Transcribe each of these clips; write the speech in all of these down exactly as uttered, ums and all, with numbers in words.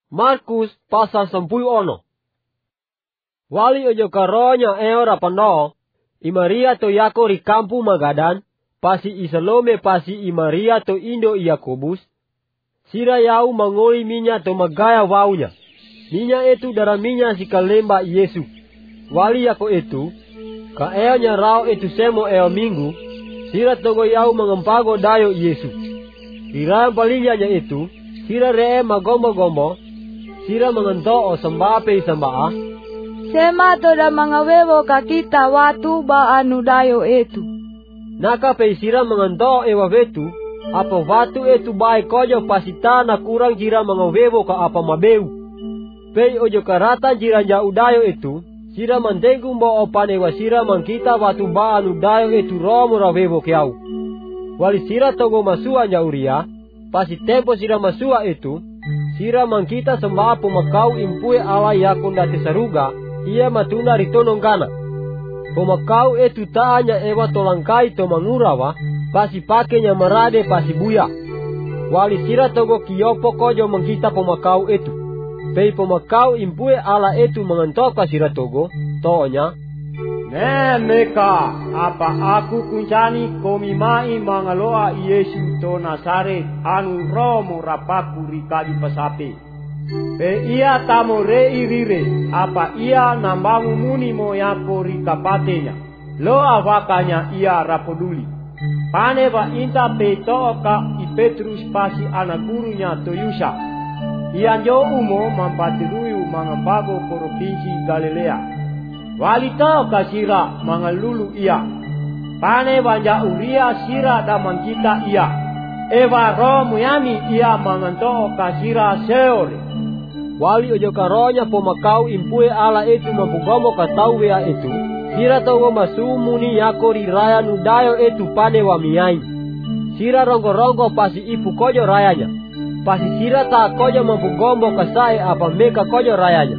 Markus pasal sempuyu ono. Wali ojo karonya eora pano, i Maria to yako ri kampu Magadan, pasi i Salome pasi i Maria to indo i Yakobus, sira yau mangoli minya to magaya waunya. Minya itu dara minya si kalemba Yesu. Wali yako itu, ka eonya rao itu semo eo minggu, sira togo yau mengempago dayo Yesu. Ira palinyanya itu, sira ree magombo-gombo, sira mengento o sembape sembaa. Sema toda mangawewo kakita watu ba anu dayo etu. Naka pe sira mengento ewa vetu, apa watu etu bai kojo pasita na kurang jira mangawewo ka apa mabeu. Pe ojo karata jira jau dayo etu, sira mantengkumbo opane wa sira mangkita watu ba anu dayo etu romo rawewo kiau. Wali sira togo masua jauria, pasi tempo sira masua etu, sira mangkita sembaa pumakau impue ala yakun dati saruga, ia matunda ritonong kana. Pumakau etu taanya ewa tolangkai to mangurawa, pasi pakenya marade pasi buya. Wali sira togo kiyopo kojo mangkita pumakau etu. Pei pumakau impue ala etu mengentoka sira togo, toonya, Ne meka, apa aku kuncani komi mai mangaloa Yesu to Nasaret anu romo rapaku rikali pasape. Pe ia tamo rei rire, apa ia nambangu muni moyako rikapatenya. Lo avakanya ia rapoduli. Pane va inta pe toka i Petrus pasi anak gurunya to Yusa. Ia jo umo mampatiruyu mangambago provinsi Galilea. Walito kasira mangalulu ia. Pane banja uria sira damang kita ia. Eva romu yami ia manganto kasira seore. Wali ojo karonya pomakau impue ala etu mampugomo katau wea etu. Sira togo masumuni yako riraya nudayo etu pane wa miyai. Sira rongo-rongo pasi ipu kojo rayanya. Pasi sira ta kojo mampugombo kasai apa meka kojo rayanya.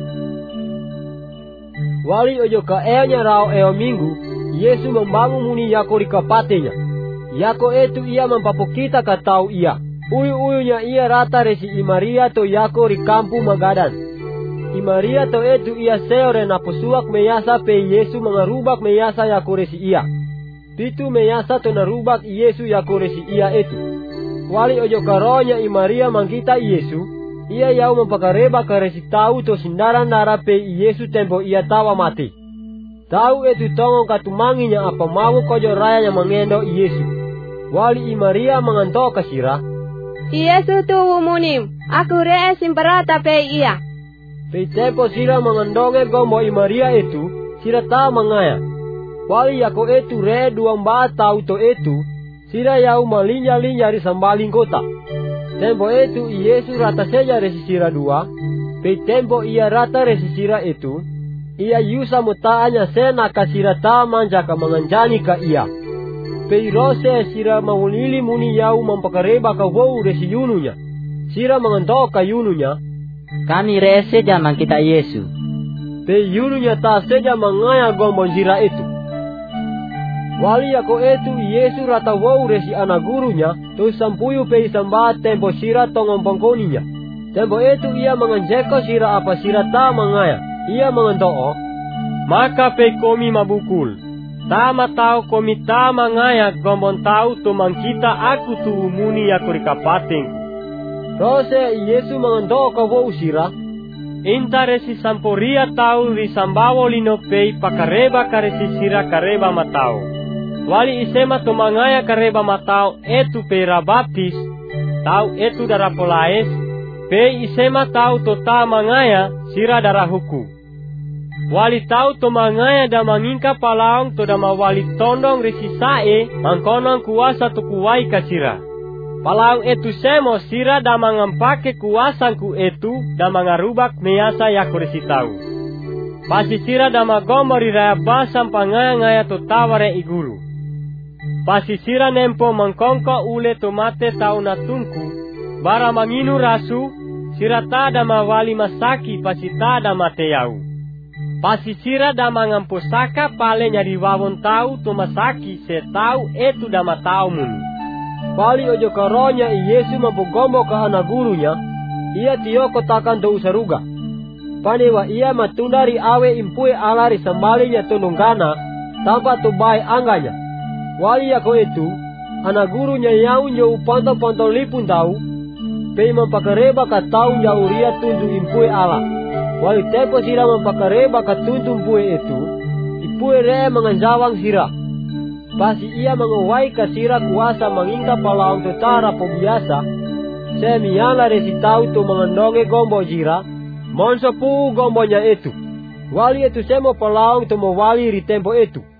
Wali ojo ka eonya rao eo minggu, Yesu membangun muni yako rikapatenya. Yako etu ia mampapokita katau ia. Uyu-uyunya ia rata resi i Maria to yako rikampu Magadan. I Maria to etu ia seore na posuak meyasa pe Yesu mengarubak meyasa yako resi ia. Pitu meyasa to narubak Yesu yako resi ia etu. Wali ojo karonya i Maria mangkita Yesu. Ia yau mempakareba karesi tau to sindaran dara pe Yesu tempo ia tawa mati. Tau etu tongong katumanginya apa mau kojo raya yang mengendo Yesu. Wali i Maria menganto kasira. Yesu tu umunim, aku ree simparata pe ia. Pe tempo sira mengendonge gombo i Maria etu, sira ta mangaya. Wali yako etu ree duang ba tau to etu, sira yau malinya-linya di sambaling kota. Tempo itu Yesu rata saja resi sira dua. Pe tempo ia rata resi sira itu, ia yusa mutaanya sena kasira ta manjaka menganjani ka ia. Pe rose sira maulili muni yau mempakareba ka wou resi yununya. Sira mengentok ka yununya. Kami rese jaman kita Yesu. Pe yununya ta saja mangaya gombo jira itu. Wali yako etu Yesu rata wou resi anak gurunya, tu sampuyu pe samba tempo sira tongong pangkoninya. Tempo etu ia menganjeko sira apa sira ta mangaya. Ia mengentoo, maka pe komi mabukul. Tama tau komi ta mangaya gombon tau to mangkita aku tu umuni yako rikapateng. Rose Yesu mengentoo ka wou sira. Inta resi samporia tau ri sambawo lino pe pakareba karesi sira kareba matau. Wali isema to mangaya kareba matau etu pe rabatis, tau etu dara polaes, pe isema tau to ta mangaya sira dara huku. Wali tau to mangaya da mangingka palaong to dama wali tondong resisae, mangkonong kuasa to kuwai kasira. Palaong etu semo sira da mangampake kuasanku etu da mangarubak meyasa yako resitau. Pasi sira da magomori raya basam pangaya-ngaya to taware iguru. Pasisira nempo mangkongko ule tomate tau natunku, bara manginu rasu, sirata da mawali masaki pasita da mateyau. Pasisira da mangampusaka pale nyari wawon tau to masaki se tau etu da matau muni. Pali ojo karonya Yesu mapogombo ka anak gurunya, ia tiyoko takan do usaruga. Panewa ia matundari awe impue alari sambalinya tununggana tanpa tubai angganya. Wali yako itu, anak gurunya yaun jau pantau-pantau lipun tahu, pei mampakareba ka tahu jau ria tundu impue ala. Wali tempo sira mampakareba ka tundu impue itu, impue rea menganjawang sira. Pasi ia mengawai ka sira kuasa mengingka palaung tutara po biasa, semiala resi tahu tu mengandonge gombo jira, monso pu gombonya itu. Wali itu semo palaung tu mewali ri tempo itu.